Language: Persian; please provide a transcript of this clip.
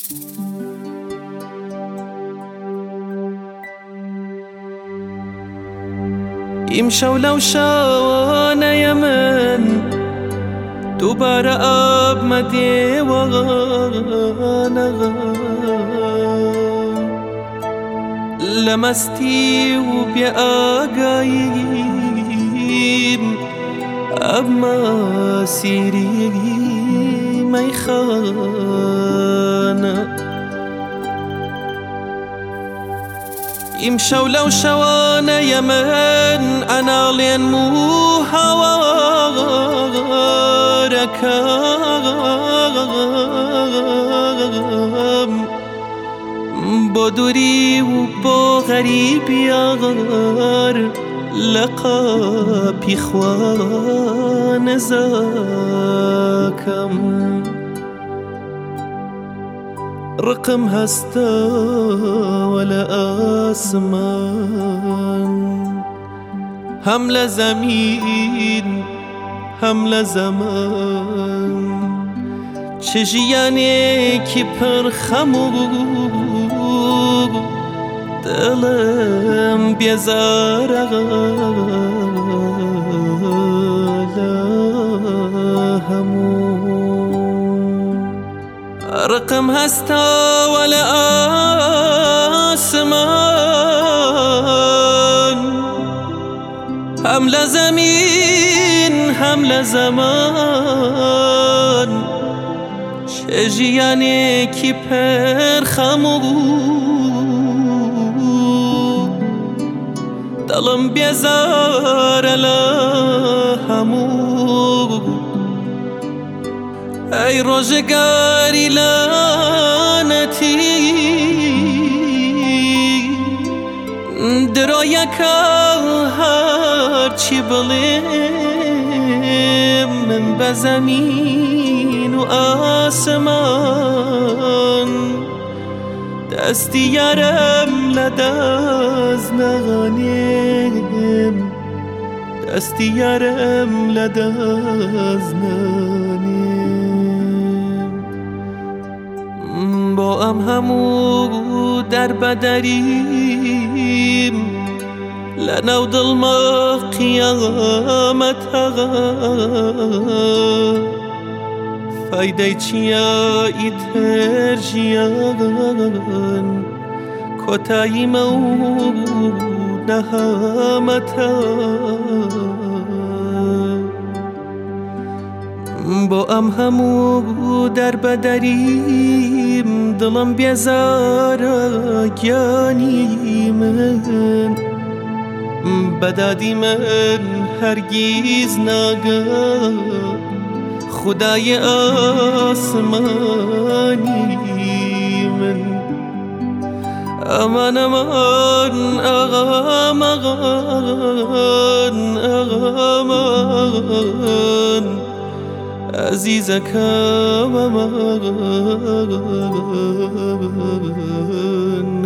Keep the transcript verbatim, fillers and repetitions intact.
امشو لو شوانه من دوباره آب مدی وانا لمستی و بیا آگاهیم اما سیری میخانه امشو لو شوانه من انا لين مو هواركم بدوری و با غریبی آغار لقا پیخوان زاکم رقم هستا ولا آسمان هم لزمین هم لزمان چجیانه کی پر خمو دلم بیزار رقم هستا ولا آسمان هم لزمین هم لزمان چجیانه کی پر خمو دلم بیزار همو ای روزگاری لعنتی درایکا هرچی بلیم من به زمین و آسمان دستی یارم لداز نغانیم دستی یارم لداز نغانیم با ام همو در بدریم لنو دل ما قیامت فایده چیا ایتر جیان کتایی مو نهامتا با ام همو در بدریم دلم بیزارا گیانی من بدادی من هرگیز ناگاه خدای آسمانی من امان امان اغام اغان اغام اغان عزیزکم امان